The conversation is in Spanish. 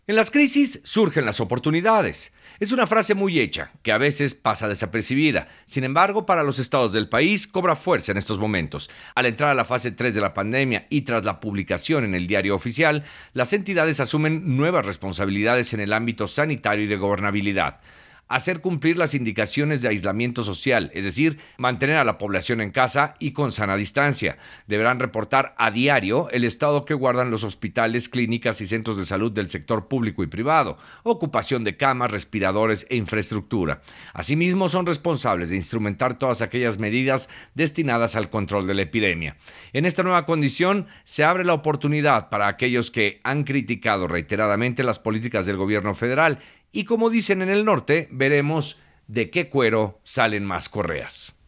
En las crisis surgen las oportunidades. Es una frase muy hecha, que a veces pasa desapercibida. Sin embargo, para los estados del país cobra fuerza en estos momentos. Al entrar a la fase 3 de la pandemia y tras la publicación en el diario oficial, las entidades asumen nuevas responsabilidades en el ámbito sanitario y de gobernabilidad. Hacer cumplir las indicaciones de aislamiento social, es decir, mantener a la población en casa y con sana distancia. Deberán reportar a diario el estado que guardan los hospitales, clínicas y centros de salud del sector público y privado, ocupación de camas, respiradores e infraestructura. Asimismo, son responsables de instrumentar todas aquellas medidas destinadas al control de la epidemia. En esta nueva condición, se abre la oportunidad para aquellos que han criticado reiteradamente las políticas del gobierno federal. Y como dicen en el norte, veremos de qué cuero salen más correas.